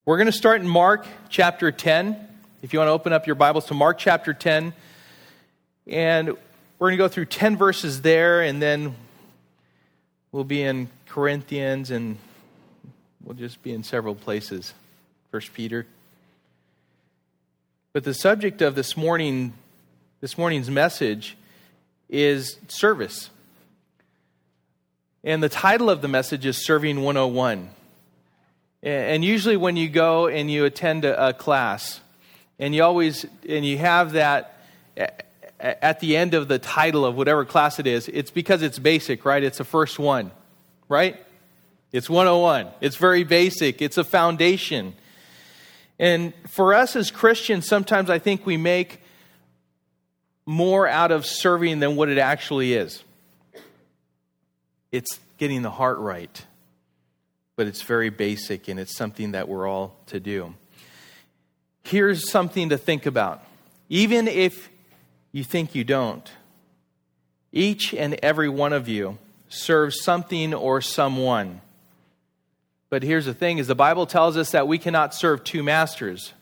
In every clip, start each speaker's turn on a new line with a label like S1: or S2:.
S1: We're going to start in Mark chapter 10. If you want to open up your Bibles to Mark chapter 10. And we're going to go through 10 verses there, and then we'll be in Corinthians, and we'll just be in several places. 1 Peter. But the subject of this morning's message is service. And the title of the message is Serving 101. And usually when you go and you attend a class, and you have that at the end of the title of whatever class it is, it's because it's basic, right? It's the first one, right? It's 101. It's very basic. It's a foundation. And for us as Christians, sometimes I think we make more out of serving than what it actually is. It's getting the heart right. But it's very basic, and it's something that we're all to do. Here's something to think about. Even if you think you don't, each and every one of you serves something or someone. But here's the thing, is the Bible tells us that we cannot serve two masters.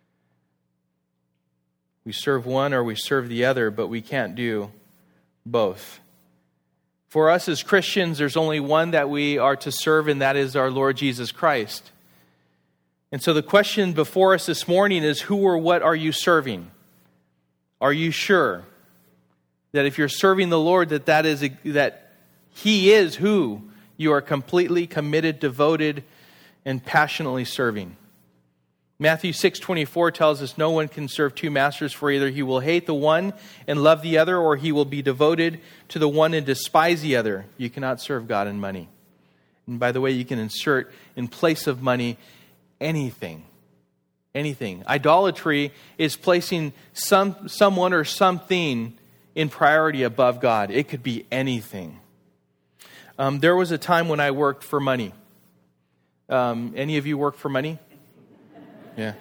S1: We serve one or we serve the other, but we can't do both. For us as Christians, there's only one that we are to serve, and that is our Lord Jesus Christ. And so the question before us this morning is, who or what are you serving? Are you sure that if you're serving the Lord, that He is who you are completely committed, devoted, and passionately serving? Matthew 6:24 tells us no one can serve two masters, for either he will hate the one and love the other, or he will be devoted to the one and despise the other. You cannot serve God and money. And by the way, you can insert in place of money anything. Anything. Idolatry is placing someone or something in priority above God. It could be anything. There was a time when I worked for money. Any of you work for money? Yeah.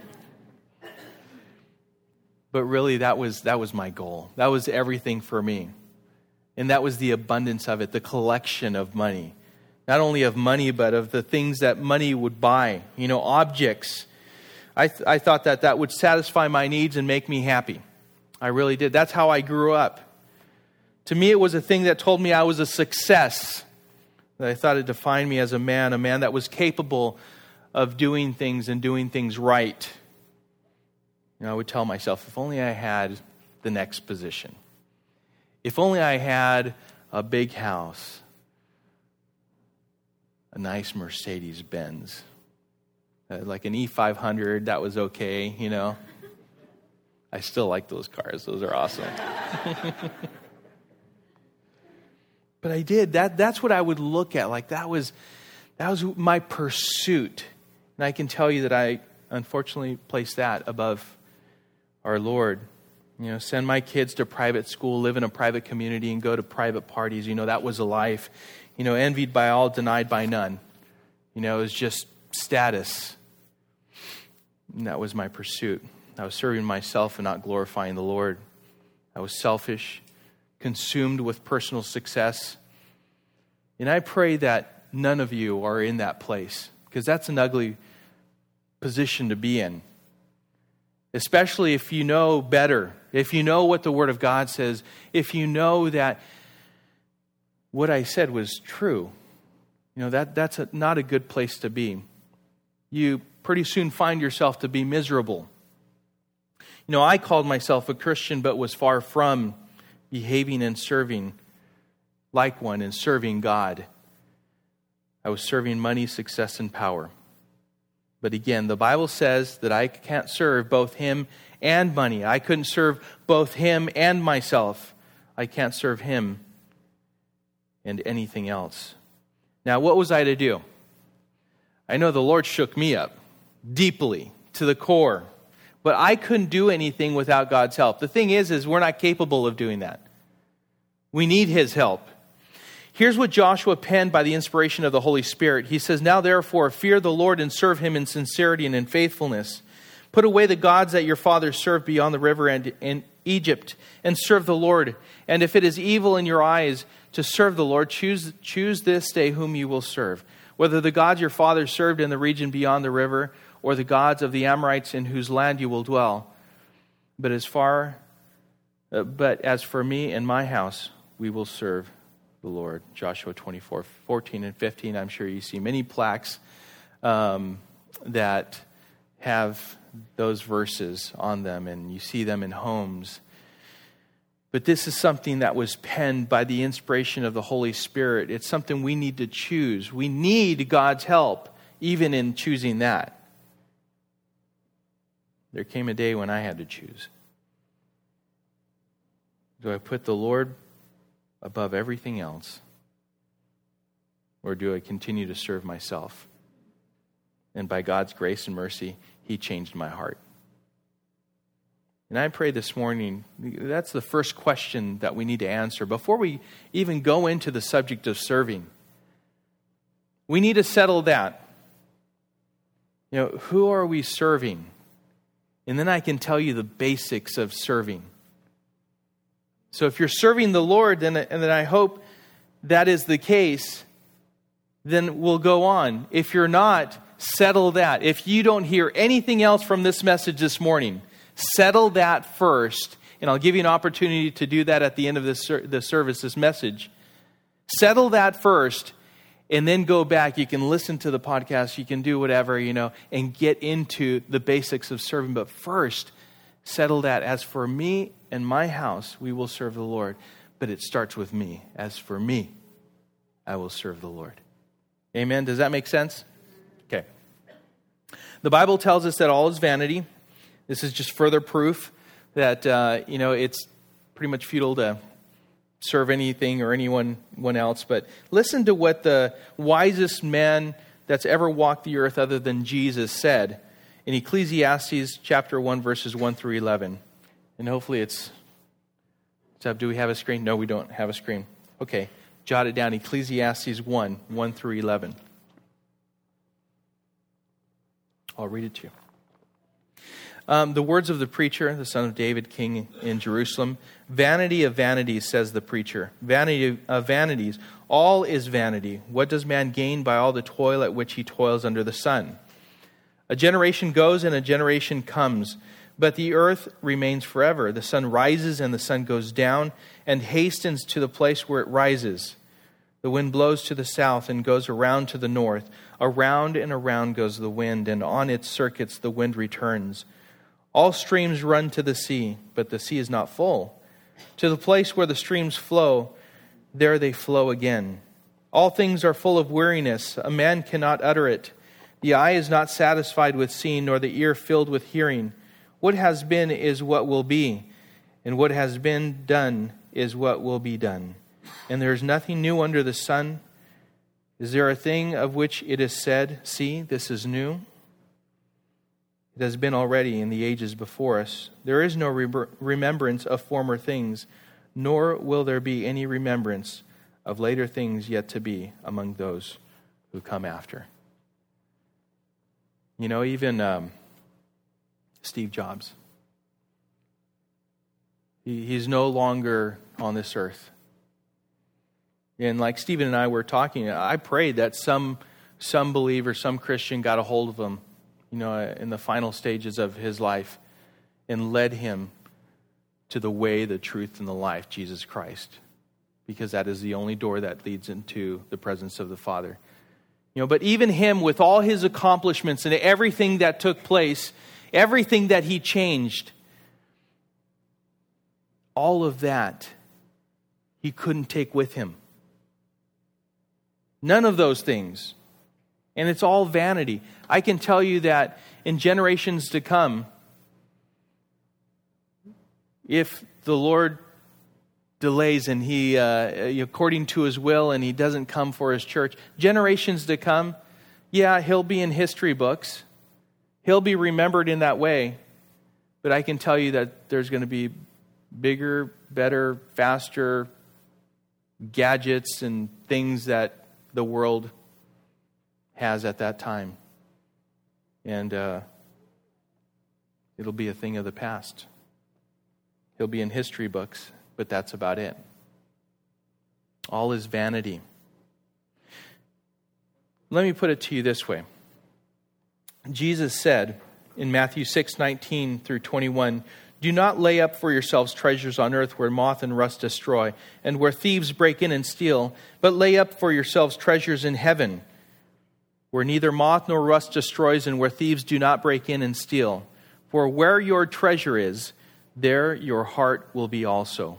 S1: But really, that was my goal. That was everything for me. And that was the abundance of it, the collection of money. Not only of money, but of the things that money would buy. Objects. I thought that would satisfy my needs and make me happy. I really did. That's how I grew up. To me, it was a thing that told me I was a success. That I thought it defined me as a man that was capable of doing things and doing things right. I would tell myself, if only I had the next position. If only I had a big house. A nice Mercedes-Benz. Like an E500, that was okay, I still like those cars. Those are awesome. But I did. That's what I would look at. Like that was my pursuit. And I can tell you that I unfortunately placed that above our Lord. Send my kids to private school, live in a private community, and go to private parties. That was a life. Envied by all, denied by none. It was just status. And that was my pursuit. I was serving myself and not glorifying the Lord. I was selfish, consumed with personal success. And I pray that none of you are in that place, because that's an ugly position to be in. Especially if you know better, if you know what the Word of God says, if you know that what I said was true. That's not a good place to be. You pretty soon find yourself to be miserable. I called myself a Christian, but was far from behaving and serving like one and serving God. I was serving money, success, and power. But again, the Bible says that I can't serve both Him and money. I couldn't serve both Him and myself. I can't serve Him and anything else. Now, what was I to do? I know the Lord shook me up deeply to the core, but I couldn't do anything without God's help. The thing is we're not capable of doing that. We need His help. Here's what Joshua penned by the inspiration of the Holy Spirit. He says, "Now therefore, fear the Lord and serve Him in sincerity and in faithfulness. Put away the gods that your fathers served beyond the river and in Egypt, and serve the Lord. And if it is evil in your eyes to serve the Lord, choose this day whom you will serve, whether the gods your fathers served in the region beyond the river, or the gods of the Amorites in whose land you will dwell. But as for me and my house, we will serve the Lord. Joshua 24:14 and 15. I'm sure you see many plaques that have those verses on them, and you see them in homes. But this is something that was penned by the inspiration of the Holy Spirit. It's something we need to choose. We need God's help, even in choosing that. There came a day when I had to choose. Do I put the Lord above everything else? Or do I continue to serve myself? And by God's grace and mercy, He changed my heart. And I pray this morning, that's the first question that we need to answer. Before we even go into the subject of serving, we need to settle that. Who are we serving? And then I can tell you the basics of serving. So if you're serving the Lord, and then I hope that is the case, then we'll go on. If you're not, settle that. If you don't hear anything else from this message this morning, settle that first. And I'll give you an opportunity to do that at the end of the service, this message. Settle that first, and then go back. You can listen to the podcast, you can do whatever, and get into the basics of serving. But first, settle that. As for me and my house, we will serve the Lord. But it starts with me. As for me, I will serve the Lord. Amen? Does that make sense? Okay. The Bible tells us that all is vanity. This is just further proof that, it's pretty much futile to serve anything or anyone else. But listen to what the wisest man that's ever walked the earth other than Jesus said in Ecclesiastes chapter 1, verses 1 through 11. And hopefully it's up. Do we have a screen? No, we don't have a screen. Okay, jot it down. Ecclesiastes 1 through 11. I'll read it to you. The words of the preacher, the son of David, king in Jerusalem. Vanity of vanities, says the preacher. Vanity of vanities. All is vanity. What does man gain by all the toil at which he toils under the sun? A generation goes and a generation comes, but the earth remains forever. The sun rises and the sun goes down and hastens to the place where it rises. The wind blows to the south and goes around to the north. Around and around goes the wind, and on its circuits the wind returns. All streams run to the sea, but the sea is not full. To the place where the streams flow, there they flow again. All things are full of weariness. A man cannot utter it. The eye is not satisfied with seeing, nor the ear filled with hearing. What has been is what will be, and what has been done is what will be done. And there is nothing new under the sun. Is there a thing of which it is said, see, this is new? It has been already in the ages before us. There is no remembrance of former things, nor will there be any remembrance of later things yet to be among those who come after. Even Steve Jobs, he's no longer on this earth. And like Stephen and I were talking, I prayed that some believer, some Christian got a hold of him, in the final stages of his life and led him to the way, the truth, and the life, Jesus Christ. Because that is the only door that leads into the presence of the Father. But even him, with all his accomplishments and everything that took place, everything that he changed, all of that he couldn't take with him. None of those things. And it's all vanity. I can tell you that in generations to come, if the Lord delays and He, according to His will, and He doesn't come for His church, generations to come, He'll be in history books. He'll be remembered in that way. But I can tell you that there's going to be bigger, better, faster gadgets and things that the world has at that time. And it'll be a thing of the past. He'll be in history books, but that's about it. All is vanity. Let me put it to you this way. Jesus said in Matthew 6:19 through 21, "Do not lay up for yourselves treasures on earth where moth and rust destroy, and where thieves break in and steal, but lay up for yourselves treasures in heaven, where neither moth nor rust destroys, and where thieves do not break in and steal. For where your treasure is, there your heart will be also."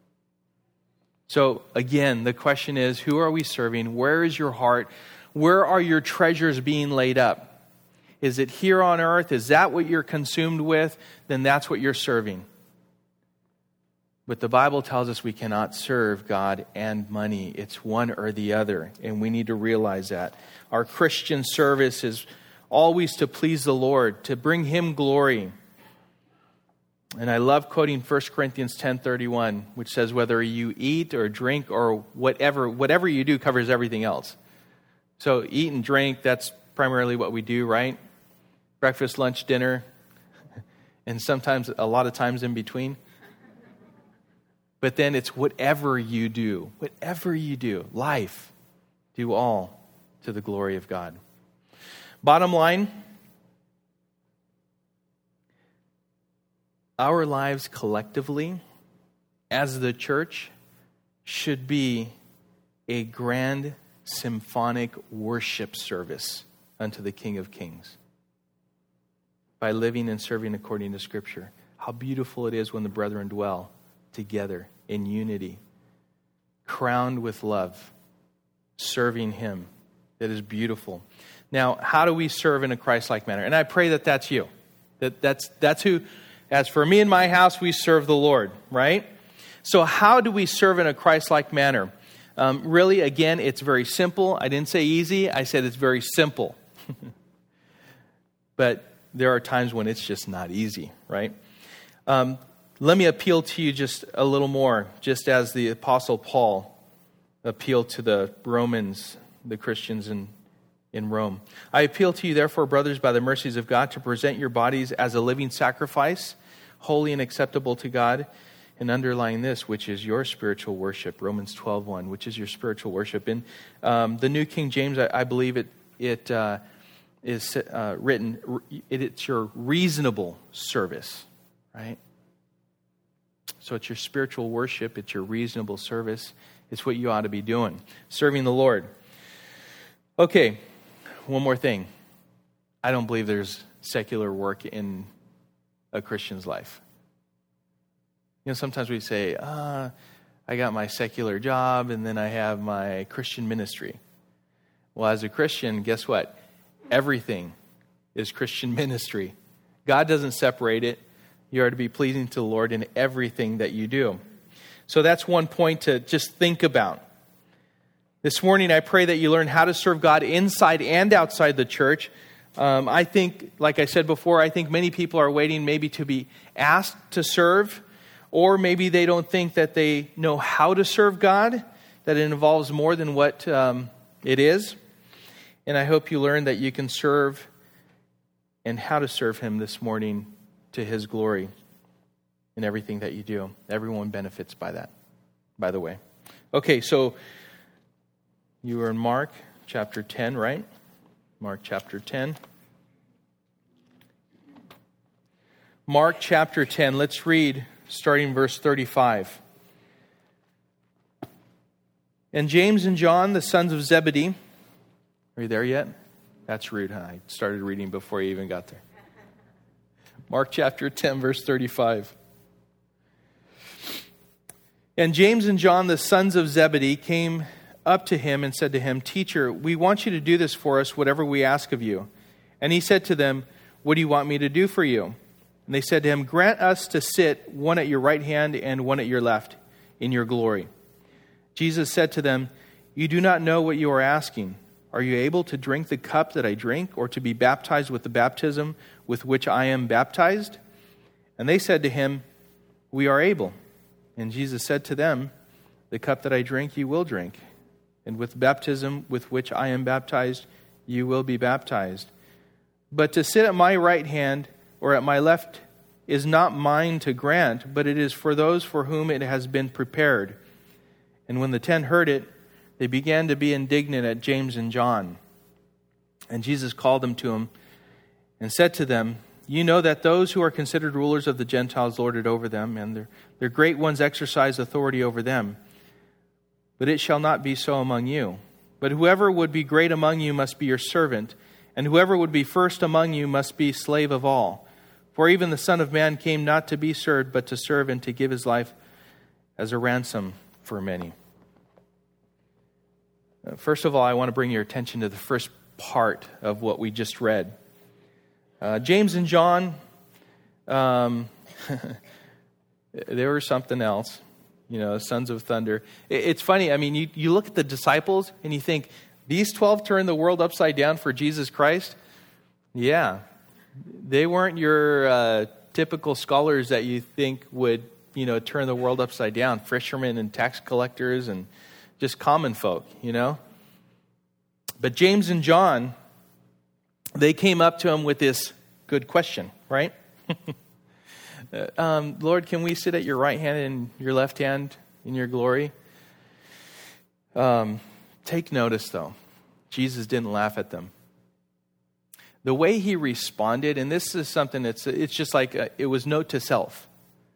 S1: So again, the question is, who are we serving? Where is your heart? Where are your treasures being laid up? Is it here on earth? Is that what you're consumed with? Then that's what you're serving. But the Bible tells us we cannot serve God and money. It's one or the other, and we need to realize that. Our Christian service is always to please the Lord, to bring Him glory. And I love quoting 1 Corinthians 10:31, which says, whether you eat or drink or whatever you do covers everything else. So eat and drink, that's primarily what we do, right? Breakfast, lunch, dinner, and sometimes a lot of times in between. But then it's whatever you do, life, do all to the glory of God. Bottom line, our lives collectively, as the church, should be a grand symphonic worship service unto the King of Kings. By living and serving according to Scripture. How beautiful it is when the brethren dwell together in unity, crowned with love, serving Him. That is beautiful. Now, how do we serve in a Christ-like manner? And I pray that that's you. That's who. As for me and my house, we serve the Lord, right? So how do we serve in a Christ-like manner? Really, again, it's very simple. I didn't say easy. I said it's very simple. But there are times when it's just not easy, right? Let me appeal to you just a little more, just as the Apostle Paul appealed to the Romans, the Christians in Rome. "I appeal to you, therefore, brothers, by the mercies of God, to present your bodies as a living sacrifice, holy and acceptable to God," and underlying this, which is your spiritual worship, Romans 12:1, which is your spiritual worship. In the New King James, I believe it is written, it's your reasonable service, right? So it's your spiritual worship, it's your reasonable service. It's what you ought to be doing, serving the Lord. Okay, one more thing. I don't believe there's secular work in a Christian's life. You know, sometimes we say, I got my secular job and then I have my Christian ministry. Well, as a Christian, guess what? Everything is Christian ministry. God doesn't separate it. You are to be pleasing to the Lord in everything that you do. So that's one point to just think about. This morning, I pray that you learn how to serve God inside and outside the church. I think, like I said before, I think many people are waiting maybe to be asked to serve, or maybe they don't think that they know how to serve God, that it involves more than what it is. And I hope you learn that you can serve and how to serve Him this morning to His glory in everything that you do. Everyone benefits by that, by the way. Okay, so you are in Mark chapter 10, right? Mark chapter 10. Mark chapter 10, let's read starting verse 35. "And James and John, the sons of Zebedee," are you there yet? That's rude, huh? I started reading before you even got there. Mark chapter 10, verse 35. "And James and John, the sons of Zebedee, came up to him and said to him, 'Teacher, we want you to do this for us, whatever we ask of you.' And he said to them, 'What do you want me to do for you?' And they said to him, 'Grant us to sit, one at your right hand and one at your left, in your glory.' Jesus said to them, 'You do not know what you are asking. Are you able to drink the cup that I drink, or to be baptized with the baptism with which I am baptized?' And they said to him, 'We are able.' And Jesus said to them, 'The cup that I drink you will drink, and with the baptism with which I am baptized you will be baptized. But to sit at my right hand or at my left is not mine to grant, but it is for those for whom it has been prepared.' And when the 10 heard it, they began to be indignant at James and John. And Jesus called them to him and said to them, "You know that those who are considered rulers of the Gentiles lord it over them, and their great ones exercise authority over them. But it shall not be so among you. But whoever would be great among you must be your servant, and whoever would be first among you must be slave of all. For even the Son of Man came not to be served, but to serve and to give his life as a ransom for many." First of all, I want to bring your attention to the first part of what we just read. James and John, they were something else, sons of thunder. It's funny, you look at the disciples and you think, these 12 turned the world upside down for Jesus Christ? Yeah. They weren't your typical scholars that you think would, turn the world upside down. Fishermen and tax collectors and just common folk, But James and John, they came up to him with this good question, right? Lord, can we sit at your right hand and your left hand in your glory? Take notice, though. Jesus didn't laugh at them. The way he responded, and this is something it's just like, it was note to self.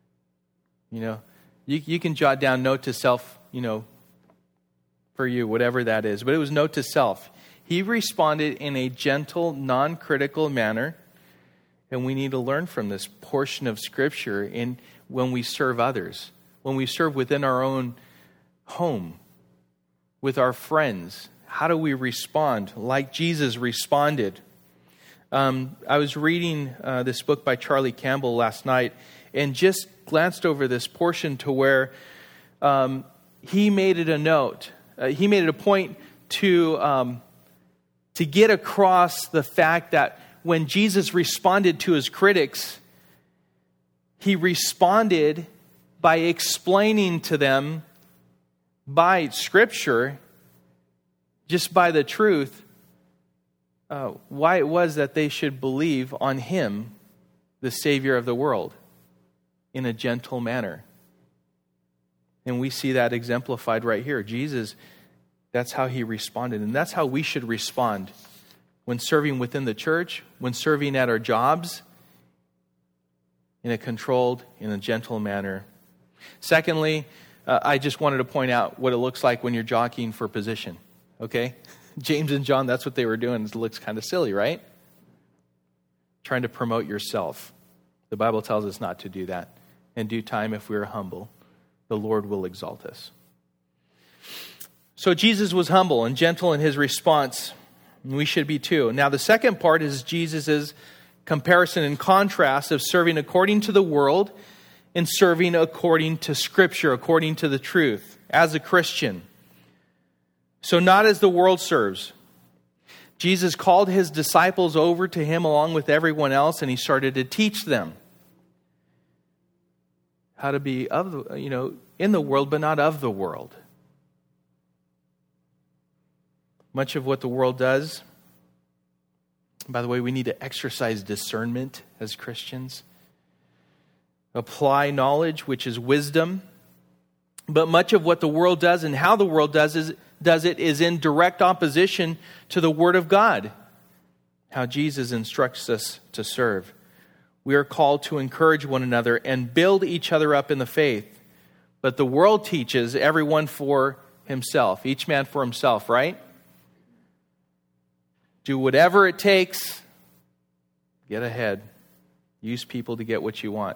S1: You can jot down note to self, for you, whatever that is. But it was note to self. He responded in a gentle, non-critical manner. And we need to learn from this portion of Scripture when we serve others, when we serve within our own home, with our friends. How do we respond like Jesus responded? I was reading this book by Charlie Campbell last night and just glanced over this portion to where he made it a note. He made it a point to get across the fact that when Jesus responded to his critics, he responded by explaining to them by Scripture, just by the truth, why it was that they should believe on him, the Savior of the world, in a gentle manner. And we see that exemplified right here. Jesus, that's how he responded. And that's how we should respond when serving within the church, when serving at our jobs, in a controlled, in a gentle manner. Secondly, I just wanted to point out what it looks like when you're jockeying for position. Okay? James and John, that's what they were doing. It looks kind of silly, right? Trying to promote yourself. The Bible tells us not to do that. In due time, if we are humble, the Lord will exalt us. So Jesus was humble and gentle in his response. And we should be too. Now, the second part is Jesus' comparison and contrast of serving according to the world and serving according to Scripture, according to the truth, as a Christian. So not as the world serves. Jesus called his disciples over to him along with everyone else, and he started to teach them how to be in the world, but not of the world. Much of what the world does, by the way, we need to exercise discernment as Christians. Apply knowledge, which is wisdom. But much of what the world does and how the world does it is in direct opposition to the Word of God, how Jesus instructs us to serve. We are called to encourage one another and build each other up in the faith. But the world teaches everyone for himself, each man for himself, right? Do whatever it takes. Get ahead. Use people to get what you want.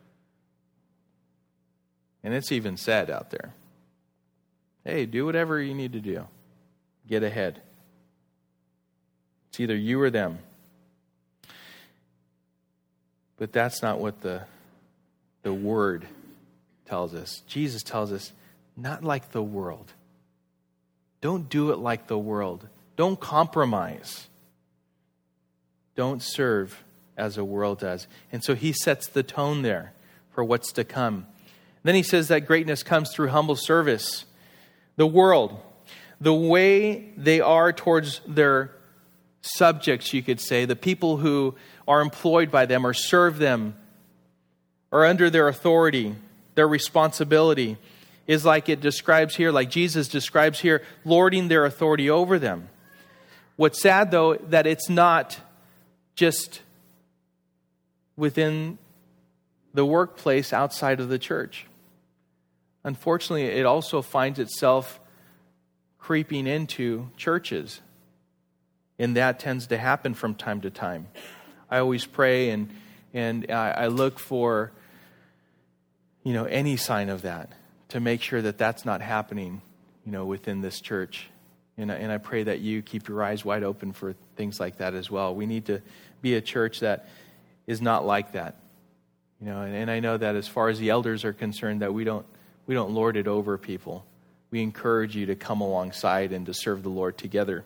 S1: And it's even said out there. Hey, do whatever you need to do. Get ahead. It's either you or them. But that's not what the Word tells us. Jesus tells us, not like the world. Don't do it like the world. Don't compromise. Don't serve as the world does. And so he sets the tone there for what's to come. Then he says that greatness comes through humble service. The world, the way they are towards their subjects, you could say, the people who are employed by them or serve them, or under their authority, their responsibility, is like it describes here, like Jesus describes here, lording their authority over them. What's sad, though, that it's not just within the workplace outside of the church. Unfortunately, it also finds itself creeping into churches. And that tends to happen from time to time. I always pray and I look for, any sign of that to make sure that that's not happening, within this church. And I pray that you keep your eyes wide open for things like that as well. We need to be a church that is not like that. And I know that as far as the elders are concerned, that we don't lord it over people. We encourage you to come alongside and to serve the Lord together.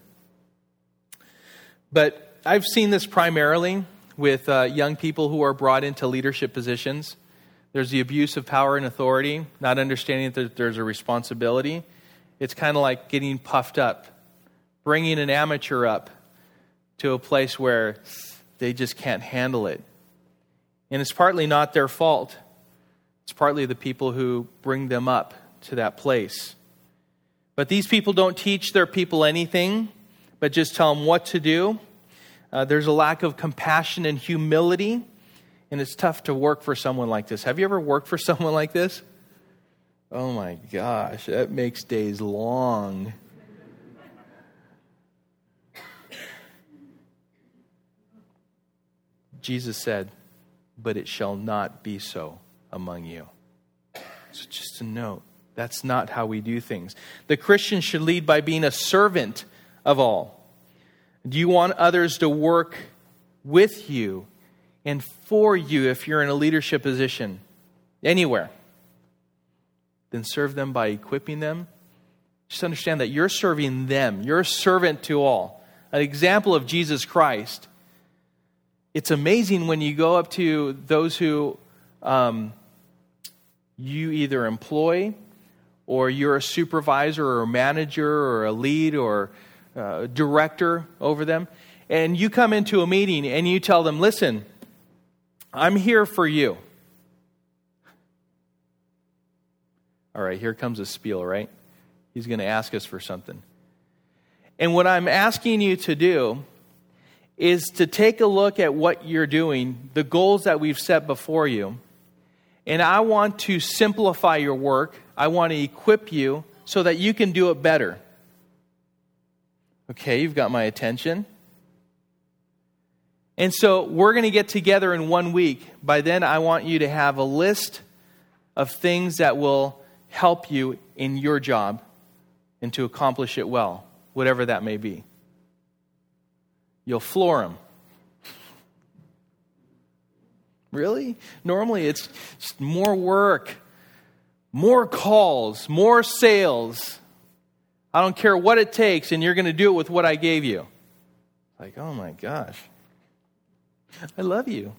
S1: But I've seen this primarily with young people who are brought into leadership positions. There's the abuse of power and authority, not understanding that there's a responsibility. It's kind of like getting puffed up, bringing an amateur up to a place where they just can't handle it. And it's partly not their fault. It's partly the people who bring them up to that place. But these people don't teach their people anything, but just tell them what to do. There's a lack of compassion and humility, and it's tough to work for someone like this. Have you ever worked for someone like this? Oh my gosh, that makes days long. Jesus said, "But it shall not be so among you." So just a note, that's not how we do things. The Christian should lead by being a servant of all. Do you want others to work with you and for you if you're in a leadership position anywhere? Then serve them by equipping them. Just understand that you're serving them. You're a servant to all. An example of Jesus Christ. It's amazing when you go up to those who you either employ, or you're a supervisor or a manager or a lead or a director over them, and you come into a meeting and you tell them, "Listen, I'm here for you." All right, here comes a spiel, right? He's going to ask us for something. And what I'm asking you to do is to take a look at what you're doing, the goals that we've set before you. And I want to simplify your work. I want to equip you so that you can do it better. Okay, you've got my attention. And so we're going to get together in 1 week. By then, I want you to have a list of things that will help you in your job and to accomplish it well, whatever that may be. You'll floor them. Really? Normally it's just more work, more calls, more sales. I don't care what it takes, and you're going to do it with what I gave you. Like, oh my gosh. I love you.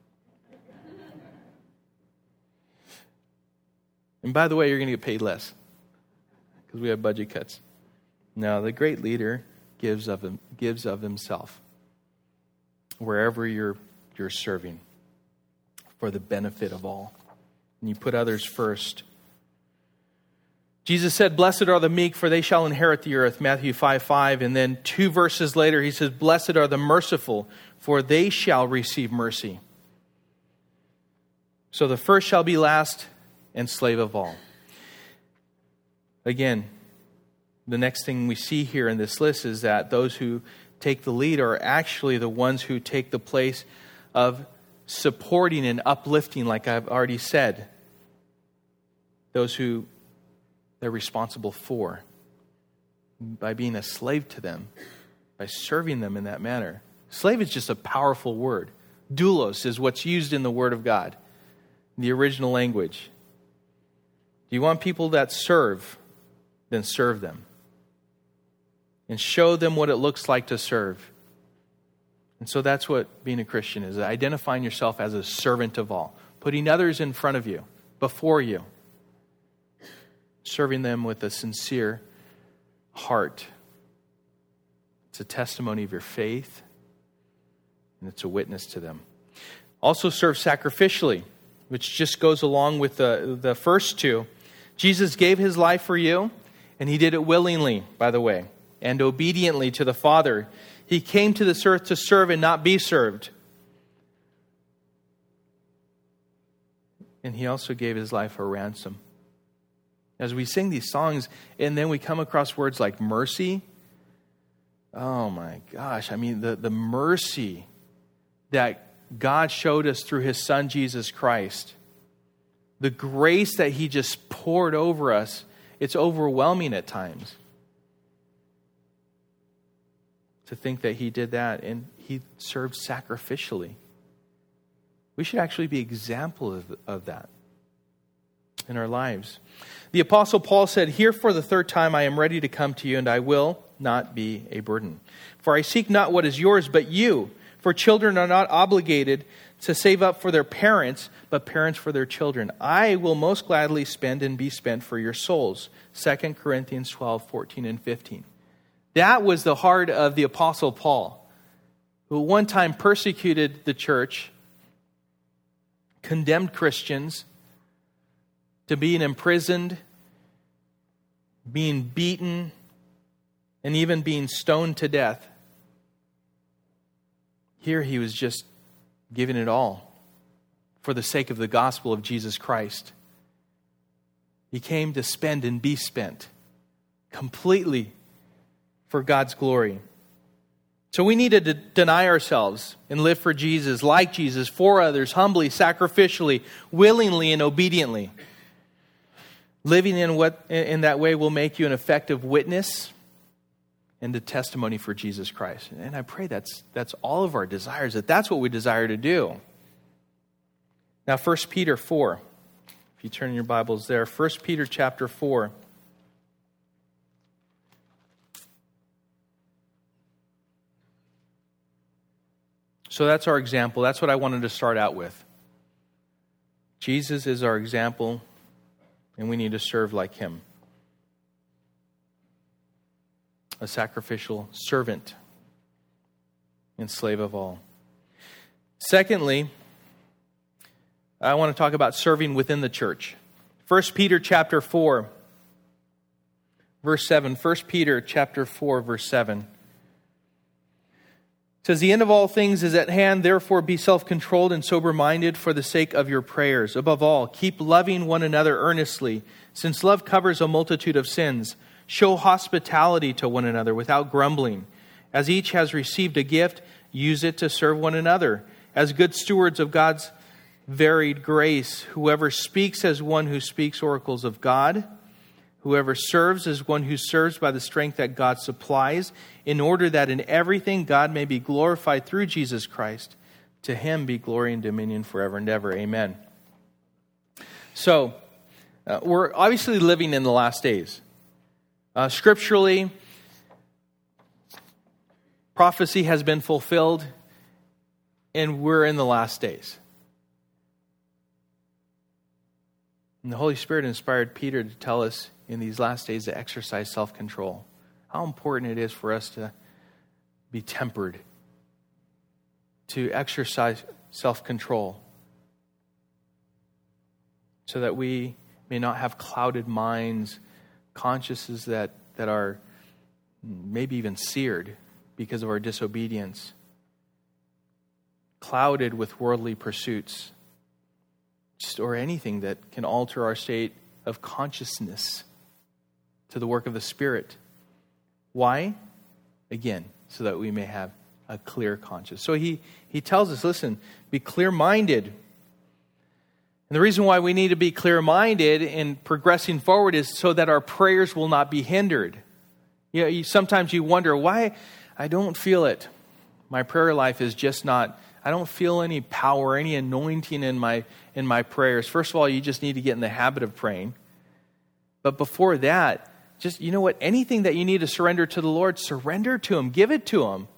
S1: And by the way, you're going to get paid less because we have budget cuts. No, the great leader gives of himself wherever you're serving for the benefit of all. And you put others first. Jesus said, "Blessed are the meek, for they shall inherit the earth," Matthew 5:5. And then 2 verses later, he says, "Blessed are the merciful, for they shall receive mercy." So the first shall be last and slave of all. Again, the next thing we see here in this list is that those who take the lead are actually the ones who take the place of supporting and uplifting, like I've already said. Those who they're responsible for, by being a slave to them, by serving them in that manner. Slave is just a powerful word. Doulos is what's used in the Word of God, in the original language. Do you want people that serve? Then serve them. And show them what it looks like to serve. And so that's what being a Christian is, identifying yourself as a servant of all, putting others in front of you, before you, serving them with a sincere heart. It's a testimony of your faith, and it's a witness to them. Also serve sacrificially, which just goes along with the first two. Jesus gave his life for you, and he did it willingly, by the way, and obediently to the Father. He came to this earth to serve and not be served. And he also gave his life a ransom. As we sing these songs, and then we come across words like mercy. Oh my gosh, I mean, the mercy that God showed us through his Son, Jesus Christ. The grace that he just poured over us, it's overwhelming at times. To think that he did that and he served sacrificially. We should actually be examples of that in our lives. The Apostle Paul said, "Here for the third time I am ready to come to you, and I will not be a burden. For I seek not what is yours, but you. For children are not obligated to save up for their parents, but parents for their children. I will most gladly spend and be spent for your souls." 2 Corinthians 12, 14, and 15. That was the heart of the Apostle Paul, who one time persecuted the church, condemned Christians to being imprisoned, being beaten, and even being stoned to death. Here he was just giving it all for the sake of the gospel of Jesus Christ. He came to spend and be spent completely for God's glory. So we need to deny ourselves and live for Jesus, like Jesus, for others, humbly, sacrificially, willingly, and obediently. Living in that way will make you an effective witness and a testimony for Jesus Christ. And I pray that's all of our desires, that's what we desire to do. Now, 1 Peter 4. If you turn in your Bibles there, 1 Peter chapter 4. So that's our example. That's what I wanted to start out with. Jesus is our example, and we need to serve like him. A sacrificial servant and slave of all. Secondly, I want to talk about serving within the church. 1 Peter chapter 4, verse 7. 1 Peter chapter 4, verse 7. It says, "The end of all things is at hand, therefore be self-controlled and sober-minded for the sake of your prayers. Above all, keep loving one another earnestly, since love covers a multitude of sins. Show hospitality to one another without grumbling. As each has received a gift, use it to serve one another. As good stewards of God's varied grace, whoever speaks as one who speaks oracles of God, whoever serves as one who serves by the strength that God supplies, in order that in everything God may be glorified through Jesus Christ. To him be glory and dominion forever and ever. Amen." So, we're obviously living in the last days. Scripturally, prophecy has been fulfilled, and we're in the last days. And the Holy Spirit inspired Peter to tell us in these last days to exercise self-control. How important it is for us to be tempered, to exercise self-control, so that we may not have clouded minds, consciences that are maybe even seared because of our disobedience, clouded with worldly pursuits, or anything that can alter our state of consciousness to the work of the Spirit. Why? Again, so that we may have a clear conscience. So he tells us, listen, be clear-minded. And the reason why we need to be clear-minded in progressing forward is so that our prayers will not be hindered. Sometimes you wonder, why I don't feel it. My prayer life is just not, I don't feel any power, any anointing in my prayers. First of all, you just need to get in the habit of praying. But before that, just, you know what? Anything that you need to surrender to the Lord, surrender to him. Give it to him.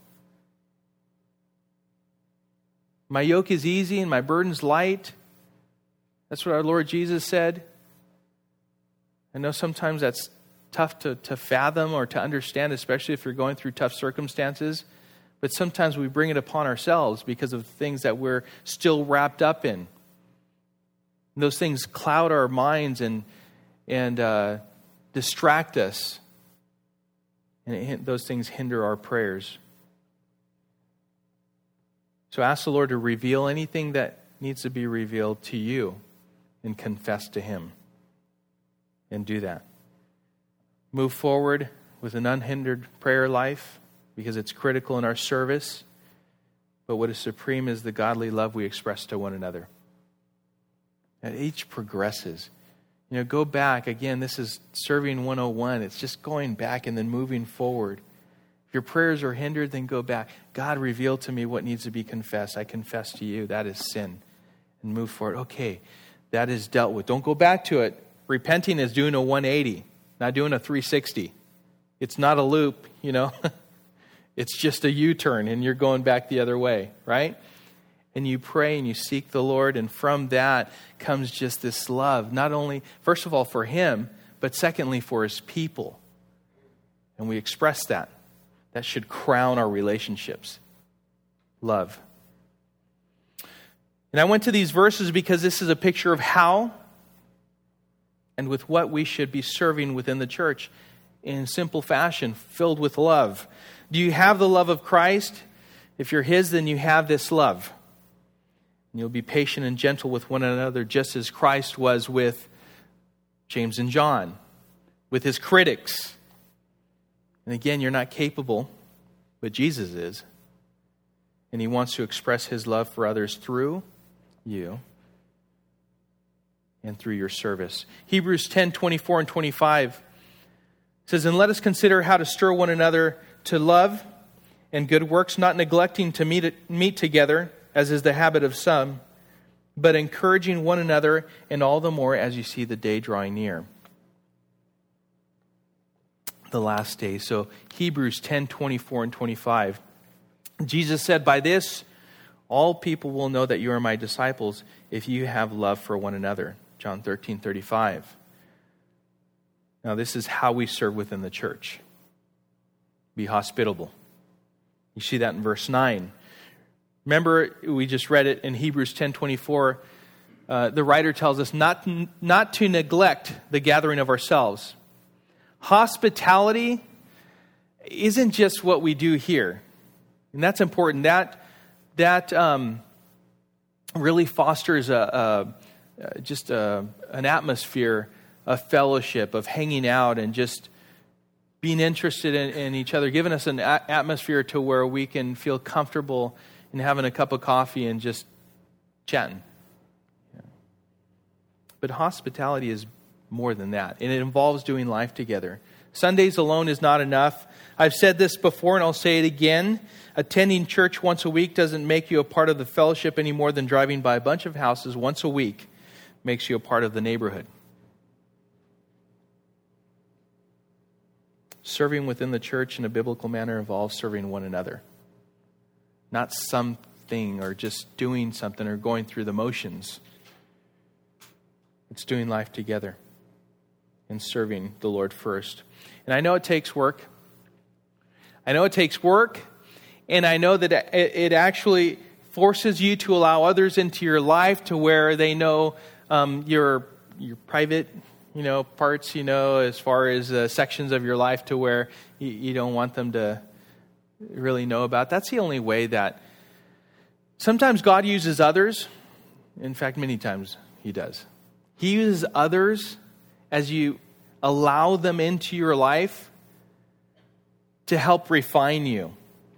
S1: My yoke is easy and my burden's light. That's what our Lord Jesus said. I know sometimes that's tough to fathom or to understand, especially if you're going through tough circumstances. But sometimes we bring it upon ourselves because of things that we're still wrapped up in. And those things cloud our minds and distract us. And those things hinder our prayers. So ask the Lord to reveal anything that needs to be revealed to you and confess to Him. And do that. Move forward with an unhindered prayer life because it's critical in our service. But what is supreme is the godly love we express to one another. And each progresses. Go back. Again, this is Serving 101. It's just going back and then moving forward. If your prayers are hindered, then go back. God, reveal to me what needs to be confessed. I confess to you. That is sin. And move forward. Okay, that is dealt with. Don't go back to it. Repenting is doing a 180, not doing a 360. It's not a loop, It's just a U-turn and you're going back the other way, right? And you pray and you seek the Lord, and from that comes just this love, not only, first of all, for Him, but secondly, for His people. And we express that. That should crown our relationships. Love. And I went to these verses because this is a picture of how and with what we should be serving within the church in simple fashion, filled with love. Do you have the love of Christ? If you're His, then you have this love. And you'll be patient and gentle with one another, just as Christ was with James and John, with His critics. And again, you're not capable, but Jesus is. And He wants to express His love for others through you and through your service. Hebrews 10:24 and 25 says, "And let us consider how to stir one another to love and good works, not neglecting to meet together, as is the habit of some, but encouraging one another, and all the more as you see the day drawing near." The last day. So Hebrews 10:24 and 25. Jesus said, "By this, all people will know that you are my disciples, if you have love for one another." John 13:35. Now, this is how we serve within the church. Be hospitable. You see that in verse 9. Remember, we just read it in Hebrews 10:24. The writer tells us not to neglect the gathering of ourselves. Hospitality isn't just what we do here. And that's important. That really fosters an atmosphere of fellowship, of hanging out, and just being interested in each other, giving us an atmosphere to where we can feel comfortable in having a cup of coffee and just chatting. But hospitality is more than that, and it involves doing life together. Sundays alone is not enough. I've said this before, and I'll say it again. Attending church once a week doesn't make you a part of the fellowship any more than driving by a bunch of houses once a week makes you a part of the neighborhood. Serving within the church in a biblical manner involves serving one another. Not something or just doing something or going through the motions. It's doing life together and serving the Lord first. And I know it takes work. And I know that it actually forces you to allow others into your life to where they know your private parts, as far as sections of your life to where you don't want them to really know about. That's the only way that sometimes God uses others. In fact, many times He does. He uses others as you allow them into your life to help refine you.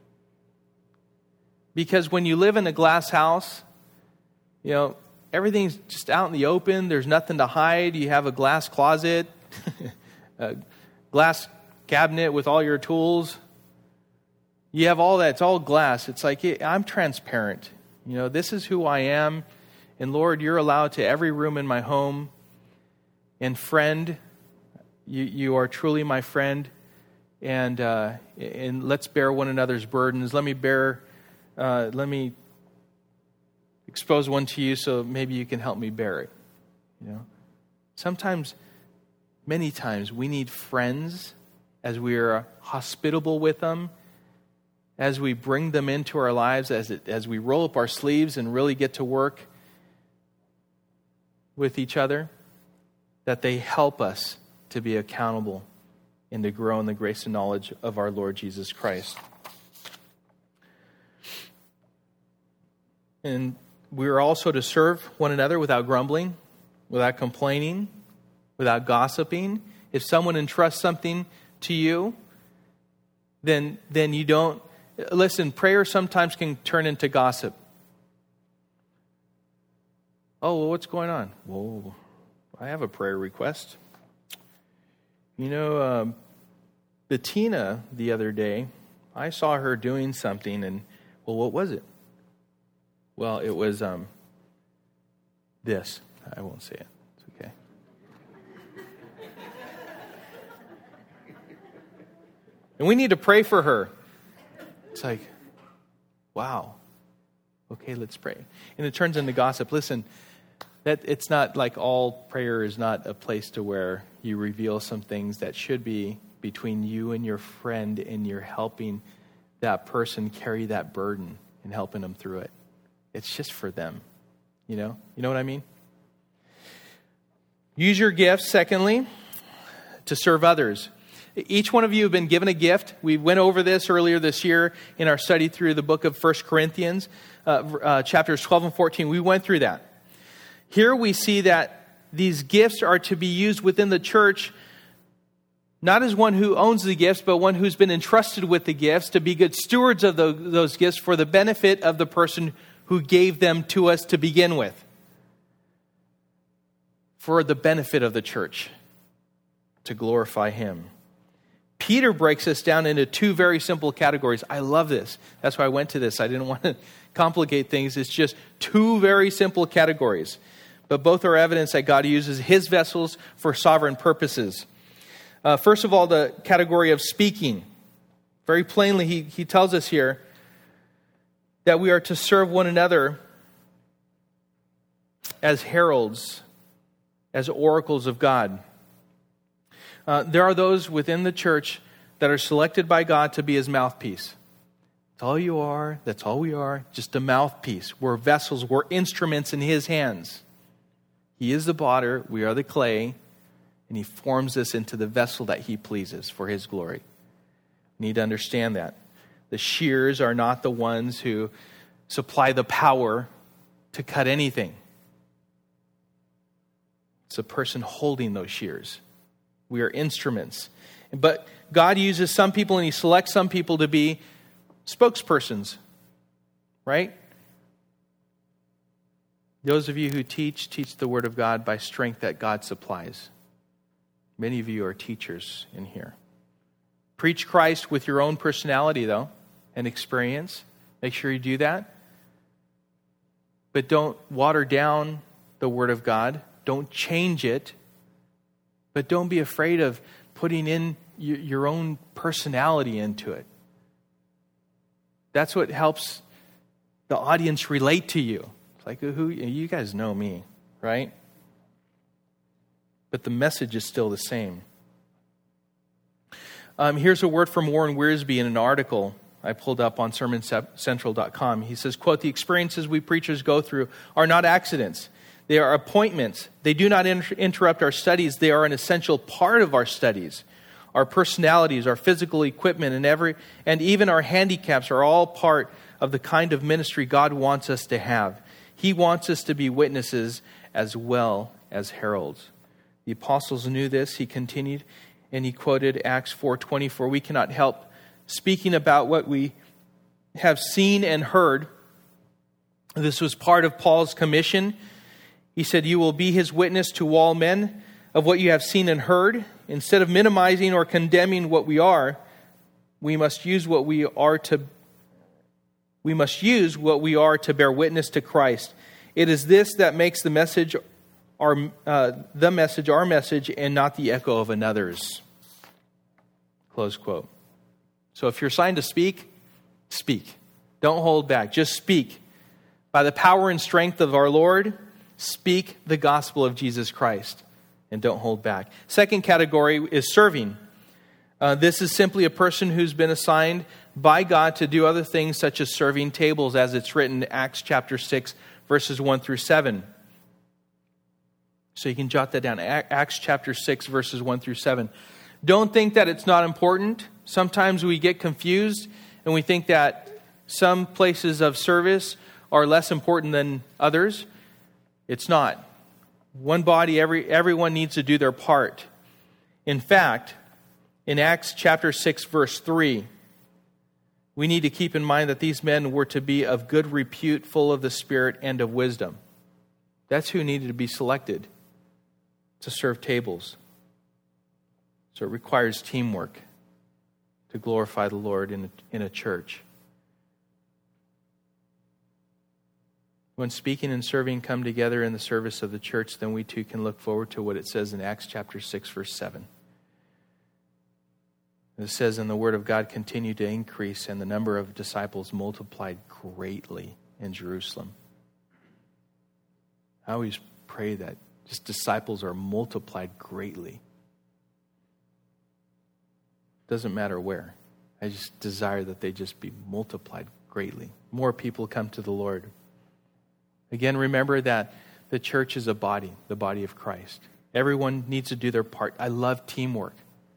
S1: Because when you live in a glass house, everything's just out in the open. There's nothing to hide. You have a glass closet, a glass cabinet with all your tools. You have all that. It's all glass. It's like, I'm transparent. This is who I am. And Lord, you're allowed to every room in my home. And friend, you are truly my friend. And let's bear one another's burdens. Let me expose one to you so maybe you can help me bear it. Sometimes, many times, we need friends as we are hospitable with them, as we bring them into our lives, as we roll up our sleeves and really get to work with each other, that they help us to be accountable and to grow in the grace and knowledge of our Lord Jesus Christ. And we are also to serve one another without grumbling. without complaining, without gossiping. If someone entrusts something to you, then you don't... Listen, prayer sometimes can turn into gossip. Oh, well, what's going on? Well, I have a prayer request. Bettina, the other day, I saw her doing something, and, well, what was it? Well, it was this. I won't say it. It's okay. And we need to pray for her. It's like, wow. Okay, let's pray. And it turns into gossip. Listen, that it's not like all prayer is not a place to where you reveal some things that should be between you and your friend, and you're helping that person carry that burden and helping them through it. It's just for them. You know what I mean? Use your gifts, secondly, to serve others. Each one of you have been given a gift. We went over this earlier this year in our study through the book of 1 Corinthians, chapters 12 and 14. We went through that. Here we see that these gifts are to be used within the church, not as one who owns the gifts, but one who's been entrusted with the gifts to be good stewards of those gifts for the benefit of the person who gave them to us to begin with. For the benefit of the church, to glorify Him. Peter breaks us down into two very simple categories. I love this. That's why I went to this. I didn't want to complicate things. It's just two very simple categories. But both are evidence that God uses His vessels for sovereign purposes. First of all, the category of speaking. Very plainly, he tells us here that we are to serve one another as heralds, as oracles of God. There are those within the church that are selected by God to be His mouthpiece. That's all you are. That's all we are. Just a mouthpiece. We're vessels. We're instruments in His hands. He is the potter. We are the clay. And He forms us into the vessel that He pleases for His glory. You need to understand that. The shears are not the ones who supply the power to cut anything. It's the person holding those shears. We are instruments. But God uses some people and He selects some people to be spokespersons. Right? Those of you who teach the Word of God by strength that God supplies. Many of you are teachers in here. Preach Christ with your own personality, though, and experience. Make sure you do that. But don't water down the Word of God. Don't change it. But don't be afraid of putting in your own personality into it. That's what helps the audience relate to you. It's like, who you guys know me, right? But the message is still the same. Here's a word from Warren Wiersbe in an article I pulled up on sermoncentral.com. He says, quote, "The experiences we preachers go through are not accidents. They are appointments. They do not interrupt our studies. They are an essential part of our studies. Our personalities, our physical equipment, and even our handicaps are all part of the kind of ministry God wants us to have. He wants us to be witnesses as well as heralds." The apostles knew this. He continued, and he quoted Acts 4:20, "For we cannot help speaking about what we have seen and heard." This was part of Paul's commission. He said, "You will be his witness to all men of what you have seen and heard." Instead of minimizing or condemning what we are, we must use what we are to bear witness to Christ. It is this that makes the message our message and not the echo of another's. Close quote. So if you're assigned to speak, speak. Don't hold back. Just speak. By the power and strength of our Lord, speak the gospel of Jesus Christ and don't hold back. Second category is serving. This is simply a person who's been assigned by God to do other things such as serving tables, as it's written in Acts chapter 6, verses 1 through 7. So you can jot that down. Acts chapter 6, verses 1 through 7. Don't think that it's not important. Sometimes we get confused and we think that some places of service are less important than others. It's not. One body, everyone needs to do their part. In fact, in Acts chapter 6, verse 3, we need to keep in mind that these men were to be of good repute, full of the Spirit and of wisdom. That's who needed to be selected to serve tables. So it requires teamwork to glorify the Lord in a church. When speaking and serving come together in the service of the church, then we too can look forward to what it says in Acts chapter 6, verse 7. It says, and the word of God continued to increase, and the number of disciples multiplied greatly in Jerusalem. I always pray that just disciples are multiplied greatly. Doesn't matter where. I just desire that they just be multiplied greatly. More people come to the Lord. Again, remember that the church is a body, the body of Christ. Everyone needs to do their part. I love teamwork.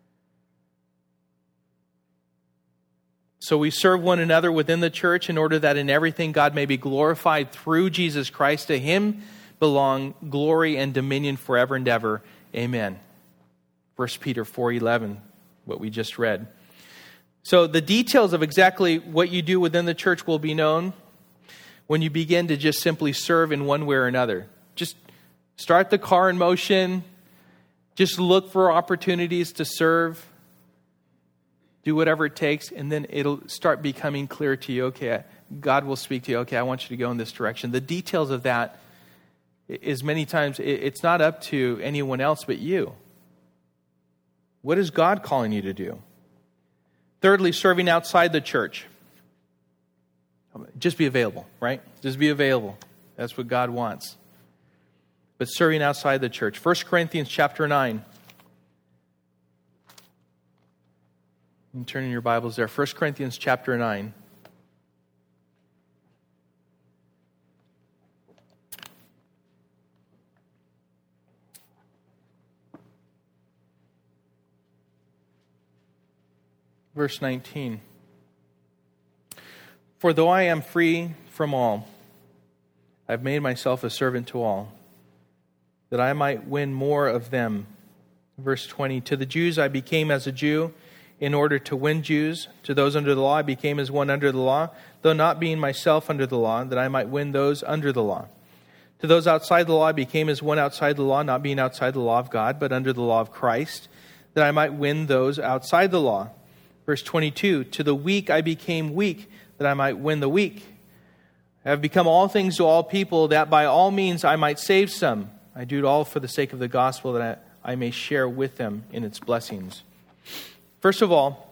S1: So we serve one another within the church in order that in everything God may be glorified through Jesus Christ. To Him belong glory and dominion forever and ever. Amen. 1 Peter 4:11, what we just read. So the details of exactly what you do within the church will be known when you begin to just simply serve in one way or another. Just start the car in motion. Just look for opportunities to serve. Do whatever it takes, and then it'll start becoming clear to you. Okay, God will speak to you. Okay, I want you to go in this direction. The details of that is many times, it's not up to anyone else but you. What is God calling you to do? Thirdly, serving outside the church. Just be available, right? Just be available. That's what God wants. But serving outside the church. 1 Corinthians chapter 9. You can turn in your Bibles there. 1 Corinthians chapter 9. Verse 19. For though I am free from all, I have made myself a servant to all, that I might win more of them. Verse 20. To the Jews I became as a Jew, in order to win Jews. To those under the law I became as one under the law, though not being myself under the law, that I might win those under the law. To those outside the law I became as one outside the law, not being outside the law of God, but under the law of Christ, that I might win those outside the law. Verse 22, to the weak I became weak, that I might win the weak. I have become all things to all people, that by all means I might save some. I do it all for the sake of the gospel, that I may share with them in its blessings. First of all,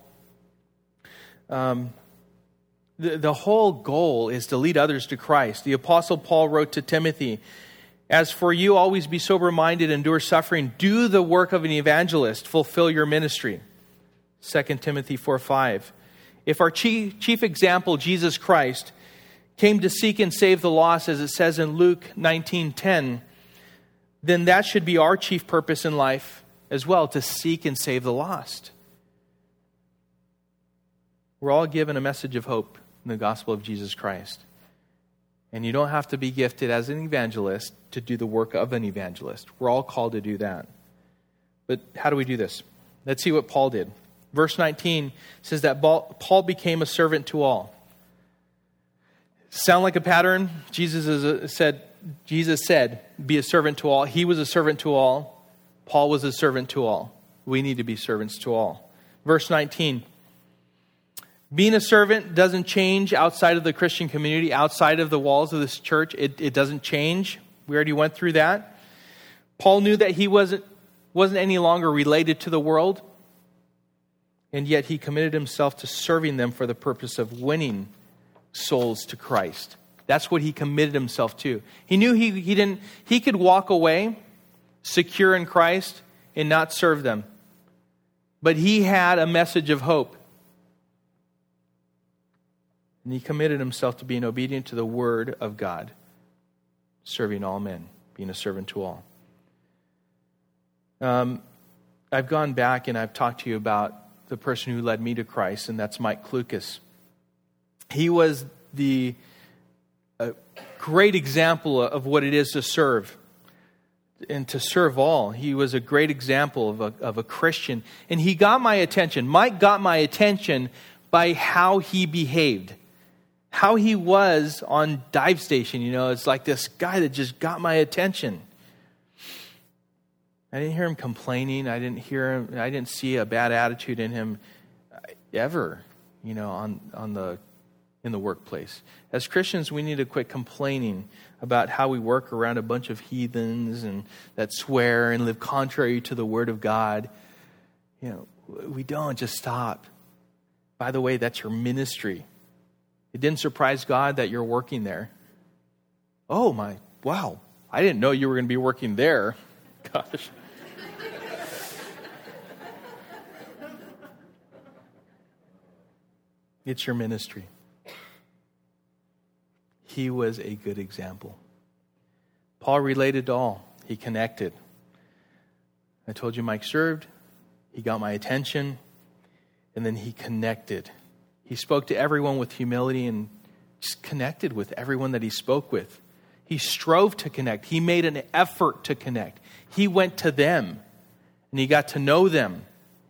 S1: the whole goal is to lead others to Christ. The Apostle Paul wrote to Timothy, as for you, always be sober-minded, endure suffering, do the work of an evangelist, fulfill your ministry. 2 Timothy 4:5. If our chief example, Jesus Christ, came to seek and save the lost, as it says in Luke 19:10, then that should be our chief purpose in life as well, to seek and save the lost. We're all given a message of hope in the gospel of Jesus Christ. And you don't have to be gifted as an evangelist to do the work of an evangelist. We're all called to do that. But how do we do this? Let's see what Paul did. Verse 19 says that Paul became a servant to all. Sound like a pattern? Jesus said, be a servant to all. He was a servant to all. Paul was a servant to all. We need to be servants to all. Verse 19. Being a servant doesn't change outside of the Christian community, outside of the walls of this church. It doesn't change. We already went through that. Paul knew that he wasn't any longer related to the world, and yet he committed himself to serving them for the purpose of winning souls to Christ. That's what he committed himself to. He knew he could walk away secure in Christ and not serve them. But he had a message of hope. And he committed himself to being obedient to the word of God, serving all men, being a servant to all. I've gone back and I've talked to you about the person who led me to Christ, and that's Mike Klukas. He was the great example of what it is to serve. and to serve all. He was a great example of a Christian. And he got my attention. Mike got my attention by how he behaved. How he was on Dive Station. It's like this guy that just got my attention. I didn't hear him complaining. I didn't see a bad attitude in him ever, in the workplace. As Christians, we need to quit complaining about how we work around a bunch of heathens and that swear and live contrary to the Word of God. We don't just stop. By the way, that's your ministry. It didn't surprise God that you're working there. Oh my, wow. I didn't know you were going to be working there. Gosh. It's your ministry. He was a good example. Paul related to all. He connected. I told you Mike served. He got my attention. And then he connected. He spoke to everyone with humility and just connected with everyone that he spoke with. He strove to connect. He made an effort to connect. He went to them and he got to know them.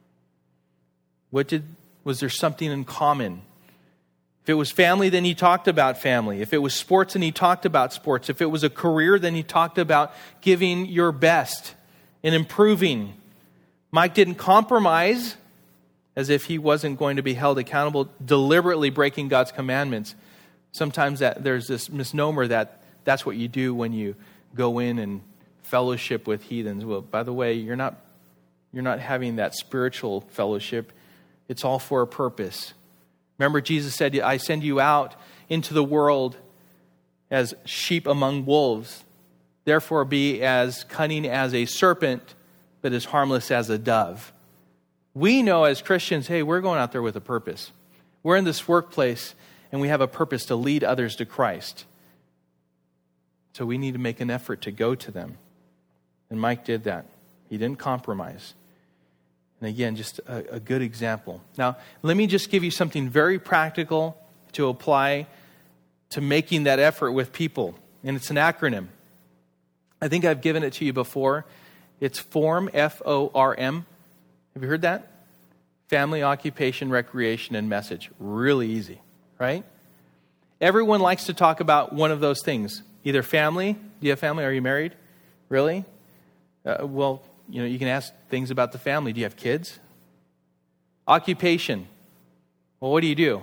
S1: Was there something in common? If it was family, then he talked about family. If it was sports, then he talked about sports. If it was a career, then he talked about giving your best and improving. Mike didn't compromise as if he wasn't going to be held accountable, deliberately breaking God's commandments. Sometimes there's this misnomer that that's what you do when you go in and fellowship with heathens. Well, by the way, you're not having that spiritual fellowship. It's all for a purpose. Remember, Jesus said, I send you out into the world as sheep among wolves. Therefore, be as cunning as a serpent, but as harmless as a dove. We know as Christians, hey, we're going out there with a purpose. We're in this workplace, and we have a purpose to lead others to Christ. So we need to make an effort to go to them. And Mike did that. He didn't compromise. And again, just a good example. Now, let me just give you something very practical to apply to making that effort with people. And it's an acronym. I think I've given it to you before. It's FORM, F-O-R-M. Have you heard that? Family, occupation, recreation, and message. Really easy, right? Everyone likes to talk about one of those things. Either family. Do you have family? Are you married? Really? You can ask things about the family. Do you have kids? Occupation. Well, what do you do?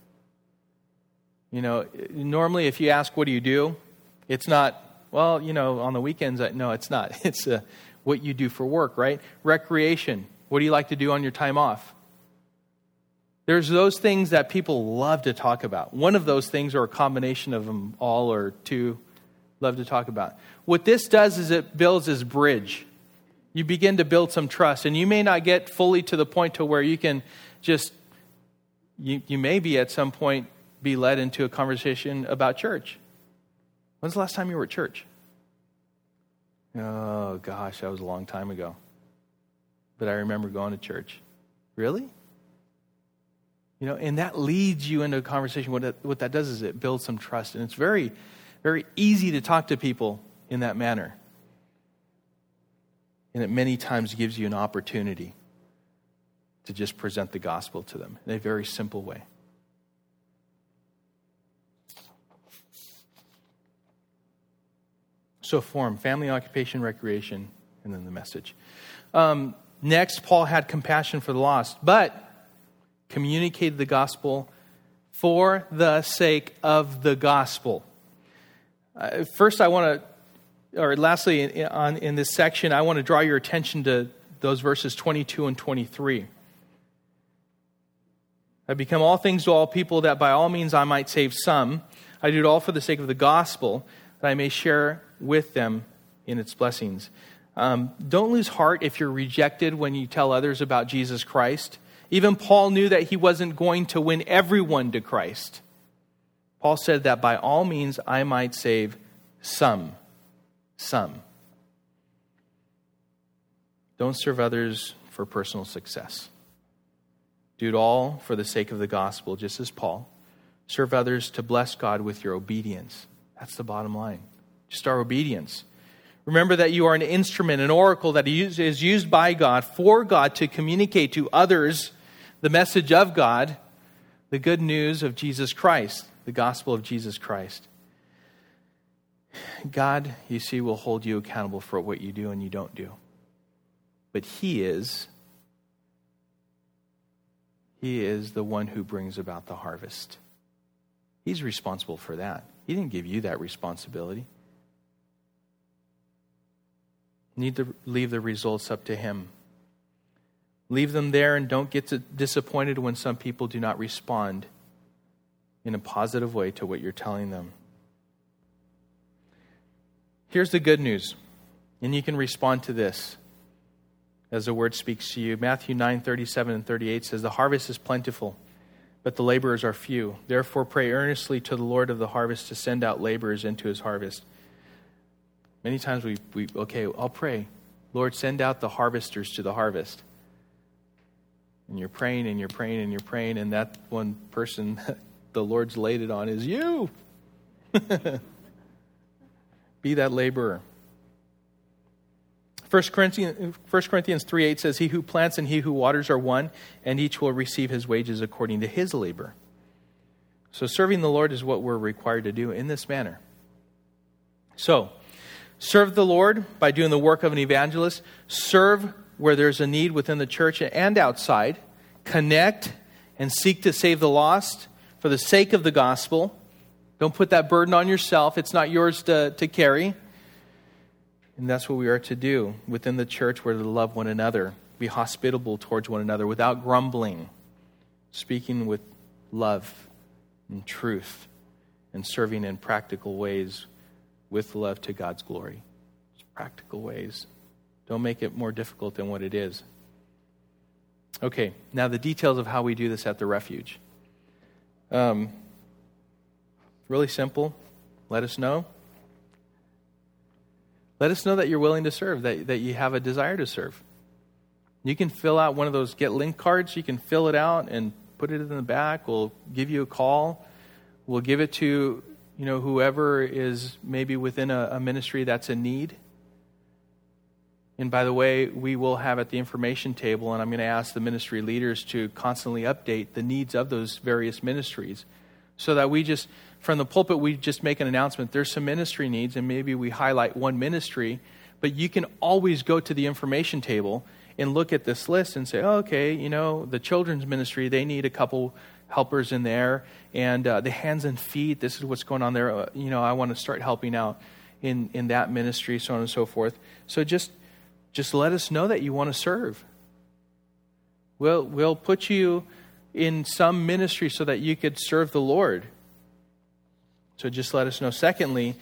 S1: Normally if you ask, what do you do? It's not, on the weekends. No, it's not. It's what you do for work, right? Recreation. What do you like to do on your time off? There's those things that people love to talk about. One of those things, or a combination of them all or two, love to talk about. What this does is it builds this bridge. You begin to build some trust. And you may not get fully to the point to where you can just, you may be at some point be led into a conversation about church. When's the last time you were at church? Oh, gosh, that was a long time ago. But I remember going to church. Really? And that leads you into a conversation. What that does is it builds some trust. And it's very, very easy to talk to people in that manner. And it many times gives you an opportunity to just present the gospel to them in a very simple way. So form, family, occupation, recreation, and then the message. Next, Paul had compassion for the lost, but communicated the gospel for the sake of the gospel. First, lastly, in this section, I want to draw your attention to those verses 22 and 23. I become all things to all people, that by all means I might save some. I do it all for the sake of the gospel, that I may share with them in its blessings. Don't lose heart if you're rejected when you tell others about Jesus Christ. Even Paul knew that he wasn't going to win everyone to Christ. Paul said that by all means I might save some. Some. Don't serve others for personal success. Do it all for the sake of the gospel, just as Paul. Serve others to bless God with your obedience. That's the bottom line. Just our obedience. Remember that you are an instrument, an oracle that is used by God, for God, to communicate to others the message of God, the good news of Jesus Christ, the gospel of Jesus Christ. God, you see, will hold you accountable for what you do and you don't do. But He is the one who brings about the harvest. He's responsible for that. He didn't give you that responsibility. You need to leave the results up to Him. Leave them there and don't get disappointed when some people do not respond in a positive way to what you're telling them. Here's the good news, and you can respond to this as the word speaks to you. Matthew 9:37 and 38 says, "The harvest is plentiful, but the laborers are few. Therefore pray earnestly to the Lord of the harvest to send out laborers into His harvest." Many times I'll pray, "Lord, send out the harvesters to the harvest." And you're praying and you're praying and you're praying, and that one person the Lord's laid it on is you. Be that laborer. 1 Corinthians 3:8 says, "He who plants and he who waters are one, and each will receive his wages according to his labor." So serving the Lord is what we're required to do in this manner. So, serve the Lord by doing the work of an evangelist. Serve where there's a need within the church and outside. Connect and seek to save the lost for the sake of the gospel. Don't put that burden on yourself. It's not yours to carry. And that's what we are to do within the church. We're to love one another, be hospitable towards one another without grumbling, speaking with love and truth, and serving in practical ways with love to God's glory. Just practical ways. Don't make it more difficult than what it is. Okay, now the details of how we do this at the refuge. Really simple. Let us know. Let us know that you're willing to serve, that you have a desire to serve. You can fill out one of those Get Link cards. You can fill it out and put it in the back. We'll give you a call. We'll give it to whoever is maybe within a ministry that's in need. And by the way, we will have at the information table, and I'm going to ask the ministry leaders to constantly update the needs of those various ministries, so that we just, from the pulpit, we just make an announcement. There's some ministry needs, and maybe we highlight one ministry, but you can always go to the information table and look at this list and say, oh, okay, the children's ministry, they need a couple helpers in there, and the hands and feet, this is what's going on there. I want to start helping out in that ministry, so on and so forth. So just let us know that you want to serve. We'll put you in some ministry so that you could serve the Lord. So just let us know. Secondly,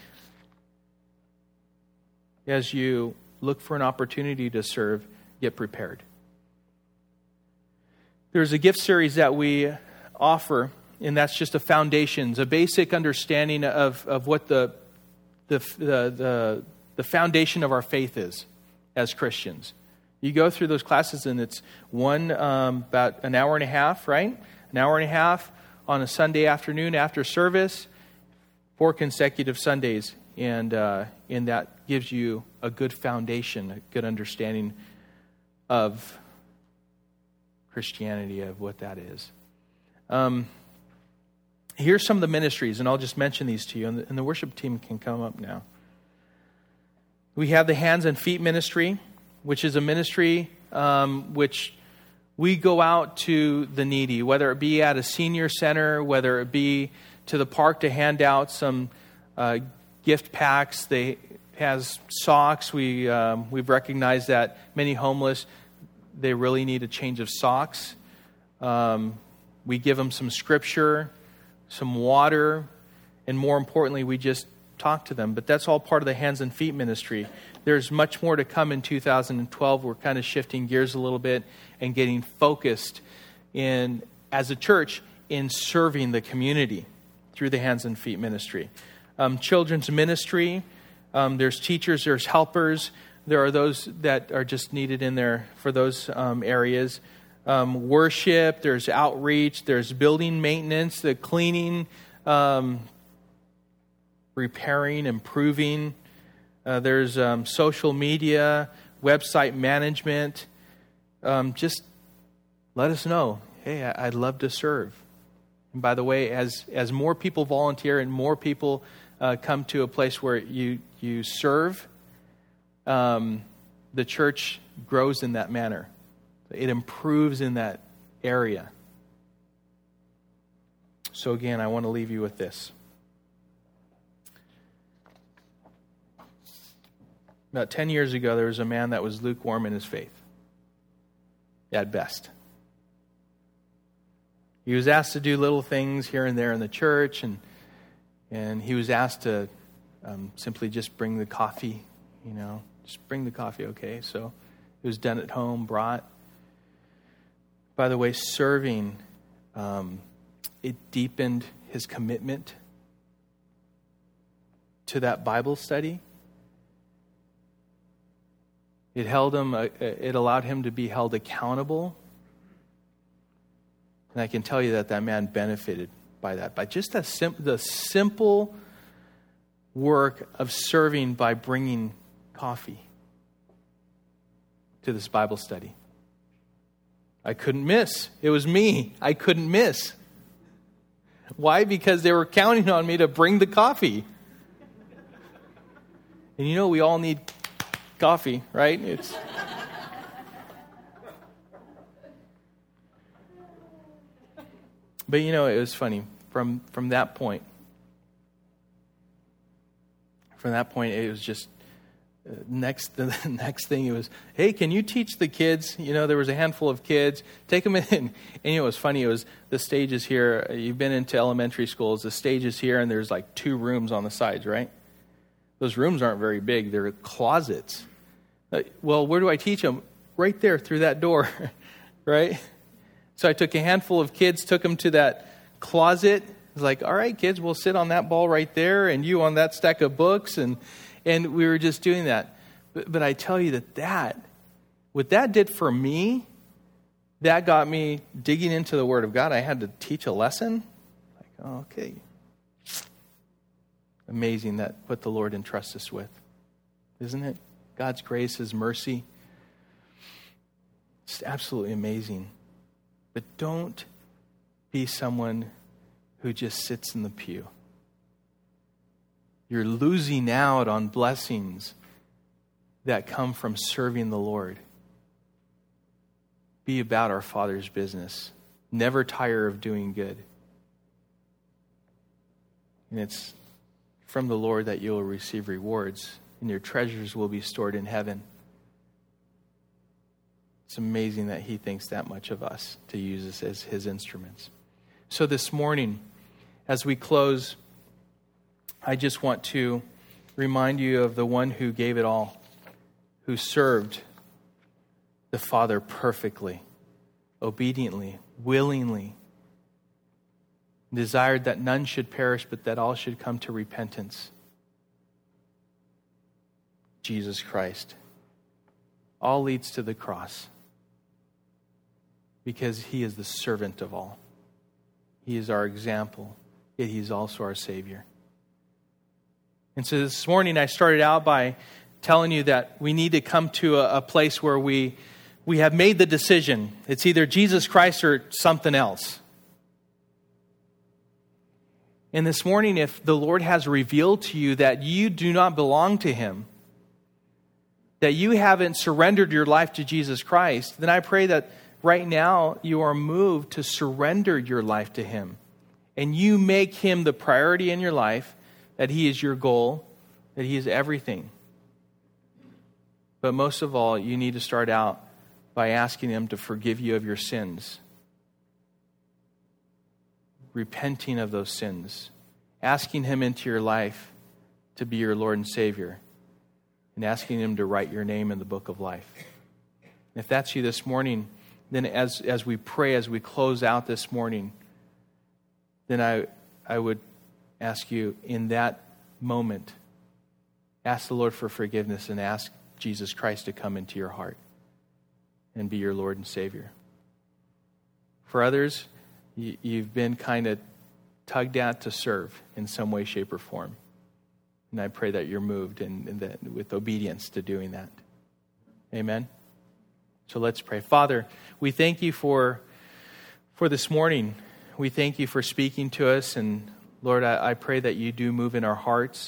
S1: as you look for an opportunity to serve, get prepared. There's a gift series that we offer, and that's just a foundations, a basic understanding of what the foundation of our faith is as Christians. You go through those classes, and it's about an hour and a half, right? An hour and a half on a Sunday afternoon after service, 4 consecutive Sundays, and that gives you a good foundation, a good understanding of Christianity, of what that is. Here's some of the ministries, and I'll just mention these to you, and the worship team can come up now. We have the Hands and Feet Ministry, which is a ministry which we go out to the needy, whether it be at a senior center, whether it be to the park to hand out some gift packs. They has socks. We've recognized that many homeless, they really need a change of socks. We give them some scripture, some water, and more importantly, we just talk to them. But that's all part of the Hands and Feet Ministry. There's much more to come in 2012. We're kind of shifting gears a little bit and getting focused as a church in serving the community through the Hands and Feet Ministry. Children's ministry, there's teachers, there's helpers. There are those that are just needed in there for those areas. Worship, there's outreach, there's building maintenance, the cleaning, repairing, improving. There's social media, website management. Just let us know. Hey, I'd love to serve. And by the way, as more people volunteer and more people come to a place where you serve, the church grows in that manner. It improves in that area. So again, I want to leave you with this. About 10 years ago, there was a man that was lukewarm in his faith, at best. He was asked to do little things here and there in the church, and he was asked to simply just bring the coffee, just bring the coffee, okay? So it was done at home, brought. By the way, serving, it deepened his commitment to that Bible study. It held him. It allowed him to be held accountable. And I can tell you that man benefited by that. By just the simple work of serving by bringing coffee to this Bible study. I couldn't miss. It was me. I couldn't miss. Why? Because they were counting on me to bring the coffee. And we all need coffee, right? But it was funny. From that point, it was just the next thing. It was, hey, can you teach the kids? There was a handful of kids. Take them in. And it was funny. It was the stages here. You've been into elementary schools. The stage is here, and there's like 2 rooms on the sides, right? Those rooms aren't very big. They're closets. Well, where do I teach them? Right there through that door, right? So I took a handful of kids, took them to that closet. I was like, all right, kids, we'll sit on that ball right there, and you on that stack of books, and we were just doing that. But I tell you what that did for me, that got me digging into the Word of God. I had to teach a lesson. Like, oh, okay. Amazing what the Lord entrusts us with, isn't it? God's grace, His mercy. It's absolutely amazing. But don't be someone who just sits in the pew. You're losing out on blessings that come from serving the Lord. Be about our Father's business. Never tire of doing good. And it's from the Lord that you'll receive rewards, and your treasures will be stored in heaven. It's amazing that He thinks that much of us to use us as His instruments. So this morning, as we close, I just want to remind you of the one who gave it all, who served the Father perfectly, obediently, willingly, desired that none should perish, but that all should come to repentance. Jesus Christ. All leads to the cross because He is the servant of all. He is our example, yet He is also our Savior. And so this morning I started out by telling you that we need to come to a place where we have made the decision. It's either Jesus Christ or something else. And this morning, if the Lord has revealed to you that you do not belong to Him, that you haven't surrendered your life to Jesus Christ, then I pray that right now you are moved to surrender your life to Him. And you make Him the priority in your life, that He is your goal, that He is everything. But most of all, you need to start out by asking Him to forgive you of your sins. Repenting of those sins. Asking Him into your life to be your Lord and Savior. And asking Him to write your name in the book of life. And if that's you this morning, then as we pray, as we close out this morning, then I would ask you in that moment, ask the Lord for forgiveness and ask Jesus Christ to come into your heart and be your Lord and Savior. For others, you've been kind of tugged at to serve in some way, shape, or form. And I pray that you're moved with obedience to doing that. Amen. So let's pray. Father, we thank you for this morning. We thank you for speaking to us. And Lord, I pray that you do move in our hearts.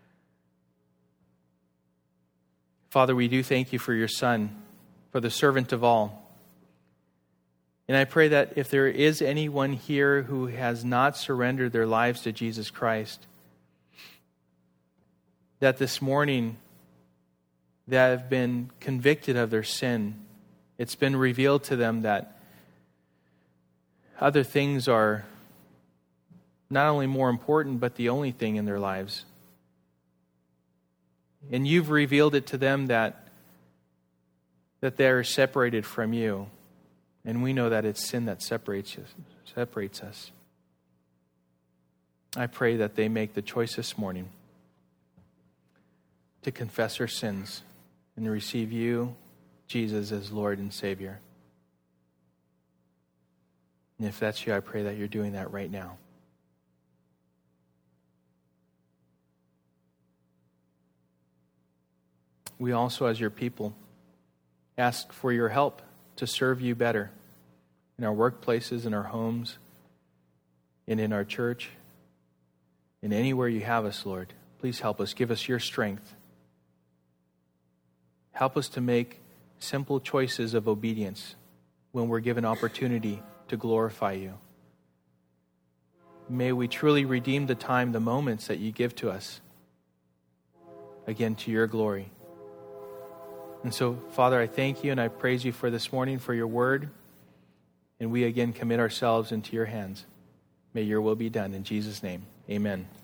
S1: Father, we do thank you for your Son, for the servant of all. And I pray that if there is anyone here who has not surrendered their lives to Jesus Christ, that this morning they have been convicted of their sin. It's been revealed to them that other things are not only more important, but the only thing in their lives. And you've revealed it to them that they're separated from you. And we know that it's sin that separates us. I pray that they make the choice this morning to confess their sins and receive you, Jesus, as Lord and Savior. And if that's you, I pray that you're doing that right now. We also, as your people, ask for your help to serve you better in our workplaces, in our homes, and in our church, and anywhere you have us, Lord. Please help us. Give us your strength. Help us to make simple choices of obedience when we're given opportunity to glorify you. May we truly redeem the time, the moments that you give to us, again, to your glory. And so, Father, I thank you and I praise you for this morning, for your word. And we again commit ourselves into your hands. May your will be done. In Jesus' name, amen.